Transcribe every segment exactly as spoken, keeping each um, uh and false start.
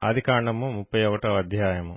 ఆదికాండము ముప్పై ఒకటవ అధ్యాయము.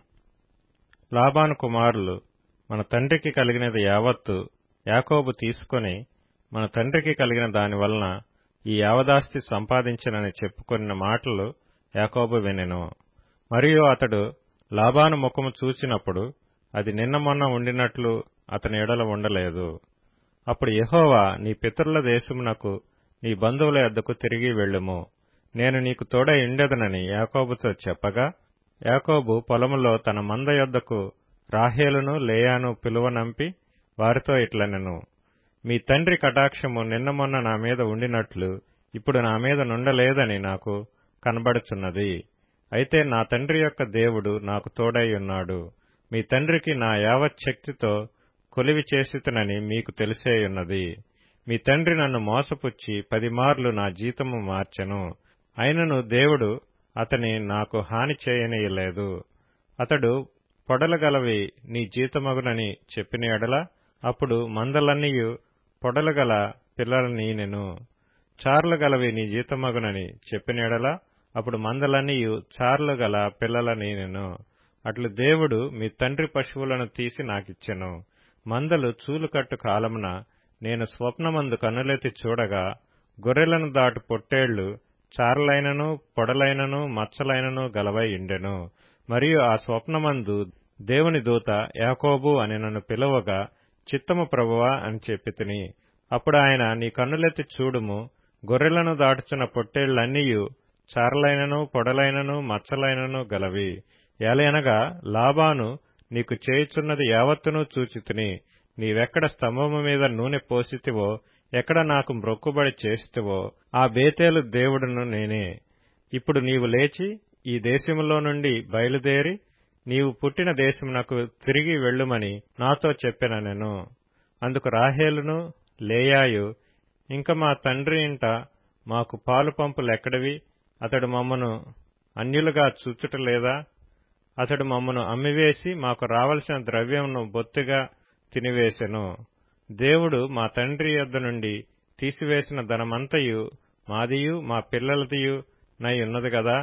లాబాను కుమారులు మన తండ్రికి కలిగినది యావత్తు యాకోబు తీసుకొని మన తండ్రికి కలిగిన దాని వలన ఈ యావదాస్తి సంపాదించినని చెప్పుకొనిన మాటలు యాకోబు వినెను. మరియు అతడు లాబాను ముఖము చూచినప్పుడు అది నిన్న మొన్న ఉండినట్లు అతని ఎడల ఉండలేదు. అప్పుడు యెహోవా, నీ పితరుల దేశమునకు నీ బంధువుల యొద్దకు తిరిగి వెళ్ళుము, నేను నీకు తోడై ఉండెదనని యాకోబుతో చెప్పగా, యాకోబు పొలములో తన మంద యొద్దకు రాహేలును లేయాను పిలువనంపి వారితో ఇట్లనెను, మీ తండ్రి కటాక్షము నిన్న మొన్న నా మీద ఉండినట్లు ఇప్పుడు నా మీద నుండలేదని నాకు కనబడుచున్నది. అయితే నా తండ్రి యొక్క దేవుడు నాకు తోడై ఉన్నాడు. మీ తండ్రికి నా యావత్ శక్తితో కొలివి చేసితనని మీకు తెలిసేయున్నది. మీ తండ్రి నన్ను మోసపుచ్చి పదిమార్లు నా జీతము మార్చెను, అయినను దేవుడు అతని నాకు హాని చేయనీయలేదు. అతడు పొడలగలవి నీ జీతమగునని చెప్పిన ఎడల అప్పుడు మందలన్నీయు పొడలగల పిల్లలనీనెను. చార్లు గలవి నీ జీతమగునని చెప్పిన ఎడల అప్పుడు మందలన్నీయు చార్లు గల పిల్లలనీనెను. అట్లు దేవుడు మీ తండ్రి పశువులను తీసి నాకిచ్చెను. మందలు చూలుకట్టు కాలమున నేను స్వప్నమందు కన్నులెత్తి చూడగా గొర్రెలను దాటు పొట్టేళ్లు చారలైనను పొడలైనను మచ్చలైనను గలవై ఉండెను. మరియు ఆ స్వప్నమందు దేవుని దూత యాకోబు అని నన్ను పిలువగా, చిత్తము ప్రభువా అని చెప్పి తిని. అప్పుడు ఆయన, నీ కన్నులెత్తి చూడుము, గొర్రెలను దాటుచున్న పొట్టేళ్లన్నీయు చారలైనను పొడలైనను మచ్చలైనను గలవి. ఏలయనగా లాబాను నీకు చేయుచున్నది యావత్తునూ చూచితిని. నీవెక్కడ స్తంభము మీద నూనె పోసితివో, ఎక్కడ నాకు మ్రొక్కుబడి చేసితివో ఆ బేతేలు దేవుడును నేనే. ఇప్పుడు నీవు లేచి ఈ దేశములో నుండి బయలుదేరి నీవు పుట్టిన దేశమునకు తిరిగి వెళ్ళుమని నాతో చెప్పెననెను. అందుకు రాహేలును లేయాయు, ఇంక మా తండ్రి ఇంట మాకు పాలు పంపులెక్కడివి? అతడు మమ్మను అన్యులుగా చూచుటలేదా? అతడు మమ్మను అమ్మివేసి మాకు రావలసిన ద్రవ్యమును బొత్తిగా తినివేసెను. దేవుడు మా తండ్రి యొద్ద నుండి తీసివేసిన ధనమంతయు మాదియు మా పిల్లలదియు నై ఉన్నది గదా.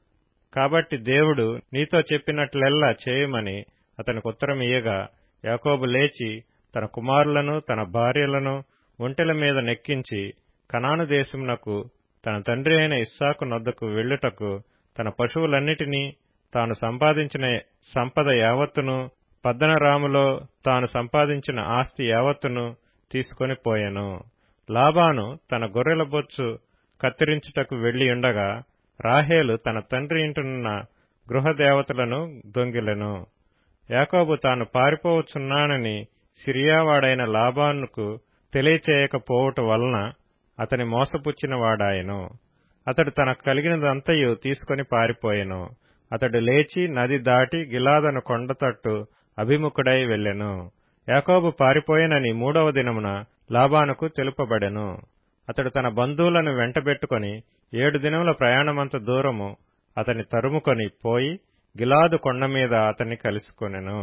కాబట్టి దేవుడు నీతో చెప్పినట్లెల్లా చేయమని అతనికి ఉత్తరమియ్యగా, యాకోబు లేచి తన కుమారులను తన భార్యలను ఒంటెల మీద నెక్కించి కనాను దేశమునకు తన తండ్రి అయిన ఇస్సాకు నొద్దకు వెళ్ళుటకు తన పశువులన్నిటినీ తాను సంపాదించిన సంపద యావత్తును పద్దనరాములో తాను సంపాదించిన ఆస్తి యావత్తును తీసుకొని పోయెను. లాబాను తన గొర్రెల బొచ్చు కత్తిరించుటకు వెళ్లియుండగా రాహేలు తన తండ్రి ఇంటనున్న గృహదేవతలను దొంగిలెను. యాకోబు తాను పారిపోవచ్చున్నానని సిరియావాడైన లాబానుకు తెలియచేయకపోవుట వలన అతని మోసపుచ్చిన వాడాయెను. అతడు తనకు కలిగినదంతయు తీసుకొని పారిపోయెను. అతడు లేచి నది దాటి గిలాదను కొండతట్టు అభిముఖుడై వెళ్ళెను. యాకోబు పారిపోయెనని మూడవ దినమున లాబానుకు తెలుపబడెను. అతడు తన బంధువులను వెంటబెట్టుకుని ఏడు దినముల ప్రయాణమంత దూరము అతని తరుముకొని పోయి గిలాదు కొండమీద అతన్ని కలుసుకొనెను.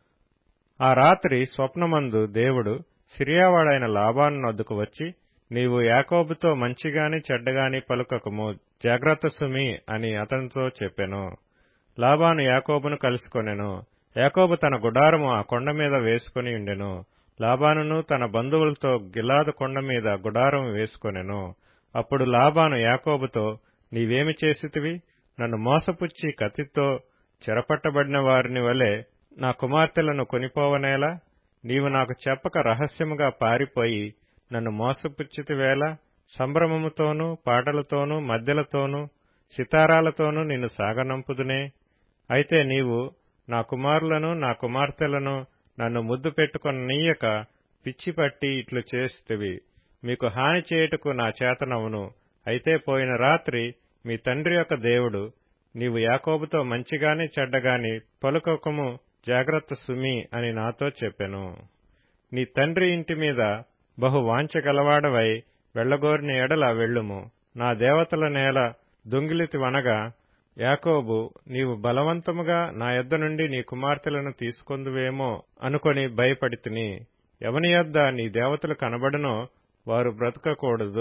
ఆ రాత్రి స్వప్నమందు దేవుడు సిరియావాడైన లాబాను నొద్దకు వచ్చి, నీవు యాకోబుతో మంచిగాని చెడ్డగాని పలుకకుము, జాగ్రత్త సుమి అని అతనితో చెప్పెను. లాబాను యాకోబును కలుసుకొనెను. యాకోబు తన గుడారము ఆ కొండ మీద వేసుకుని ఉండెను. లాబానును తన బంధువులతో గిలాదు కొండ మీద గుడారం వేసుకొనెను. అప్పుడు లాబాను యాకోబుతో, నీవేమి చేసితివి? నన్ను మోసపుచ్చి కత్తితో చెరపట్టబడిన వారిని వలె నా కుమార్తెలను కొనిపోవనేలా? నీవు నాకు చెప్పక రహస్యముగా పారిపోయి నన్ను మోసపుచ్చితివేలా? సంభ్రమముతోనూ పాటలతోనూ మద్దెలతోనూ సితారాలతోనూ నిన్ను సాగనంపుదునే. అయితే నీవు నా కుమారులను నా కుమార్తెలను నన్ను ముద్దు పెట్టుకొననీయక పిచ్చిపట్టి ఇట్లు చేసితివి. మీకు హాని చేయుటకు నా చేతనవును. అయితే పోయిన రాత్రి మీ తండ్రి యొక్క దేవుడు, నీవు యాకోబుతో మంచిగాని చెడ్డగాని పలుకకము, జాగ్రత్త సుమి అని నాతో చెప్పెను. నీ తండ్రి ఇంటి మీద బహు వాంఛ గలవాడవై వెళ్లగోరిన ఎడల వెళ్ళుము. నా దేవతల నేల దొంగిలితివనగా యాకోబు, నీవు బలవంతముగా నా యొద్ద నుండి నీ కుమార్తెలను తీసుకొందువేమో అనుకొని భయపడితిని. ఎవని యొద్ద నీ దేవతలు కనబడునో వారు బ్రతకకూడదు.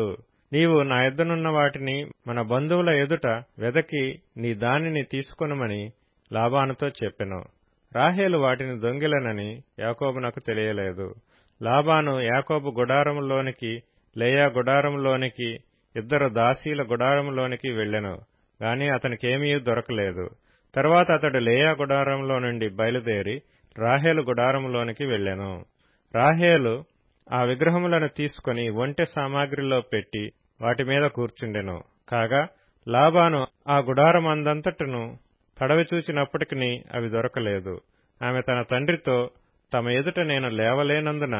నీవు నా యొద్దనున్న వాటిని మన బంధువుల ఎదుట వెదకి నీ దానిని తీసుకొనుమని లాబానుతో చెప్పెను. రాహేలు వాటిని దొంగిలనని యాకోబునకు తెలియలేదు. లాబాను యాకోబు గుడారములోనికి, లేయా గుడారములోనికి, ఇద్దరు దాసీల గుడారములోనికి వెళ్ళెను గాని అతనికేమీ దొరకలేదు. తరువాత అతడు లేయా గుడారంలో నుండి బయలుదేరి రాహేలు గుడారములోనికి వెళ్ళెను. రాహేలు ఆ విగ్రహములను తీసుకుని ఒంటె సామాగ్రిలో పెట్టి వాటి మీద కూర్చుండెను. కాగా లాబాను ఆ గుడారమందంతటను తడవి చూచినప్పటికి అవి దొరకలేదు. ఆమె తన తండ్రితో, తమ ఎదుట నేను లేవలేనందున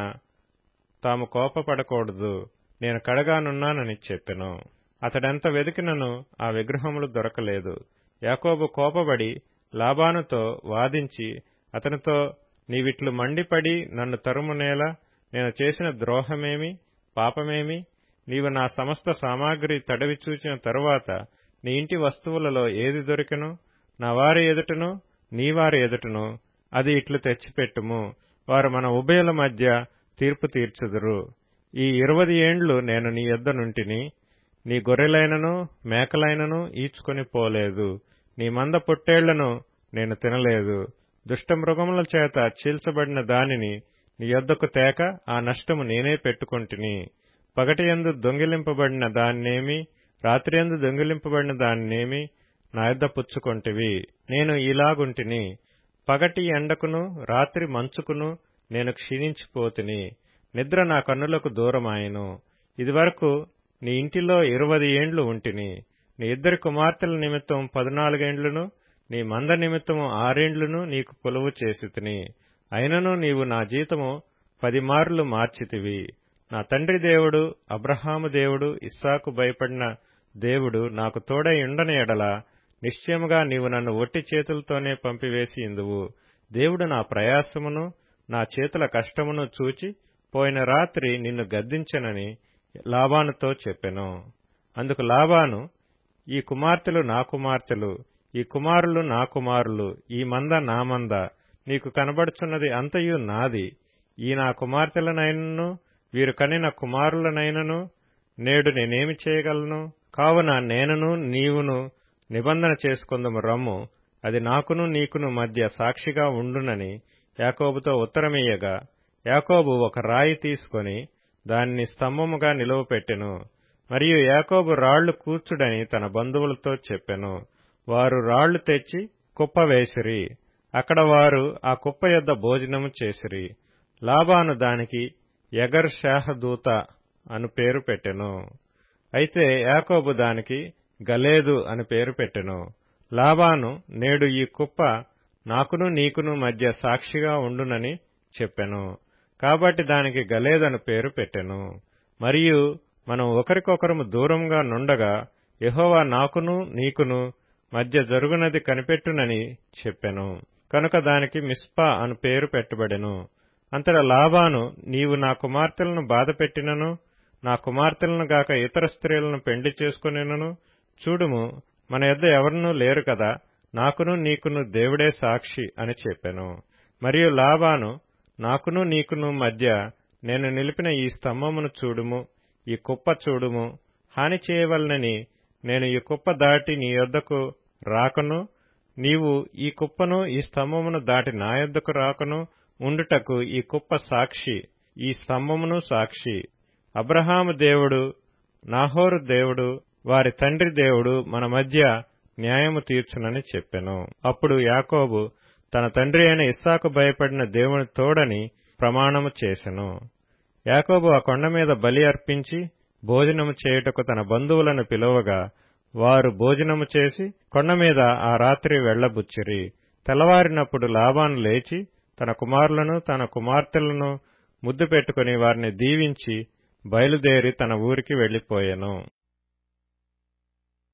తాము కోపపడకూడదు, నేను కడగానున్నానని చెప్పెను. అతడెంత వెదికినను ఆ విగ్రహములు దొరకలేదు. యాకోబు కోపబడి లాబానుతో వాదించి అతనితో, నీవిట్లు మండిపడి నన్ను తరుమునేలా? నేను చేసిన ద్రోహమేమి, పాపమేమి? నీవు నా సమస్త సామాగ్రి తడవి చూచిన తరువాత నీ ఇంటి వస్తువులలో ఏది దొరికెను? నా వారి ఎదుటను నీ వారి ఎదుటను అది ఇట్లు తెచ్చిపెట్టుము. వారు మన ఉభయుల మధ్య తీర్పు తీర్చుదురు. ఈ ఇరవది ఏండ్లు నేను నీ యొద్ద నుంటిని. నీ గొర్రెలైనను మేకలైనను ఈడ్చుకొని పోలేదు. నీ మంద పొట్టేళ్లను నేను తినలేదు. దుష్టమృగముల చేత చీల్చబడిన దానిని నీ యొద్దకు తేక ఆ నష్టము నేనే పెట్టుకొంటిని. పగటియందు దొంగిలింపబడిన దాన్నేమి, రాత్రియందు దొంగిలింపబడిన దాన్నేమి నా యొద్ద పుచ్చుకొంటివి. నేను ఇలాగుంటిని, పగటి ఎండకును రాత్రి మంచుకును నేను క్షీణించిపోతిని. నిద్ర నా కన్నులకు దూరమాయెను. ఇదివరకు నీ ఇంటిలో ఇరవది ఏండ్లు ఉంటిని. నీ ఇద్దరి కుమార్తెల నిమిత్తం పదునాలుగేండ్లును, నీ మంద నిమిత్తము ఆరేండ్లును నీకు కొలువు చేసితిని. అయినను నీవు నా జీతము పది మార్లు మార్చితివి. నా తండ్రి దేవుడు, అబ్రహాము దేవుడు, ఇస్సాకు భయపడిన దేవుడు నాకు తోడై ఉండని ఎడల నిశ్చయముగా నీవు నన్ను ఒట్టి చేతులతోనే పంపివేసి ఇందువు. దేవుడు నా ప్రయాసమును నా చేతుల కష్టమును చూచి పోయిన రాత్రి నిన్ను గద్దించెనని లాబానుతో చెప్పెను. అందుకు లాబాను, ఈ కుమార్తెలు నా కుమార్తెలు, ఈ కుమారులు నా కుమారులు, ఈ మంద నా మంద, నీకు కనబడుచున్నది అంతయు నాది. ఈ నా కుమార్తెలనైనను వీరు కనిన కుమారులనైనను నేడు నేనేమి చేయగలను? కావున నేనును నీవును నిబంధన చేసుకొందుము రమ్ము, అది నాకును నీకును మధ్య సాక్షిగా ఉండునని యాకోబుతో ఉత్తరమియ్యగా, యాకోబు ఒక రాయి తీసుకొని దానిని స్తంభముగా నిలువపెట్టెను. మరియు యాకోబు రాళ్లు కూర్చుడని తన బంధువులతో చెప్పెను. వారు రాళ్లు తెచ్చి కుప్ప వేసిరి. అక్కడ వారు ఆ కుప్ప యొద్ద భోజనము చేసిరి. లాబాను దానికి యగర్ షాహదూత అను పేరు పెట్టెను. అయితే యాకోబు దానికి గలేదు అని పేరు పెట్టెను. లాబాను, నేడు ఈ కుప్ప నాకును నీకును మధ్య సాక్షిగా ఉండునని చెప్పెను. కాబట్టి దానికి గలేదను పేరు పెట్టెను. మరియు మనం ఒకరికొకరము దూరంగా నుండగా యెహోవా నాకును నీకును మధ్య జరుగునది కనిపెట్టునని చెప్పెను. కనుక దానికి మిస్పా అను పేరు పెట్టబడెను. అంతటా లాబాను, నీవు నా కుమార్తెలను బాధపెట్టినను, నా కుమార్తెలను గాక ఇతర స్త్రీలను పెండ్లి చేసుకునేనను చూడుము, మన యొద్ద ఎవరునూ లేరు కదా, నాకును నీకును దేవుడే సాక్షి అని చెప్పెను. మరియు లాబాను, నాకును నీకును మధ్య నేను నిలిపిన ఈ స్తంభమును చూడుము, ఈ కుప్ప చూడుము. హాని చేయవలనని నేను ఈ కుప్ప దాటి నీ యొద్దకు రాకను, నీవు ఈ కుప్పను ఈ స్తంభమును దాటి నా యొద్దకు రాకను ఉండుటకు ఈ కుప్ప సాక్షి, ఈ స్తంభమును సాక్షి. అబ్రహాము దేవుడు, నాహోరు దేవుడు, వారి తండ్రి దేవుడు మన మధ్య న్యాయము తీర్చునని చెప్పెను. అప్పుడు యాకోబు తన తండ్రి అయిన ఇస్సాకు భయపడిన దేవుని తోడని ప్రమాణము చేసెను. యాకోబు ఆ కొండ మీద బలి అర్పించి భోజనము చేయుటకు తన బంధువులను పిలువగా వారు భోజనము చేసి కొండ మీద ఆ రాత్రి వెళ్లబుచ్చిరి. తెల్లవారినప్పుడు లాబాను లేచి తన కుమారులను తన కుమార్తెలను ముద్దు పెట్టుకుని వారిని దీవించి బయలుదేరి తన ఊరికి వెళ్లిపోయెను.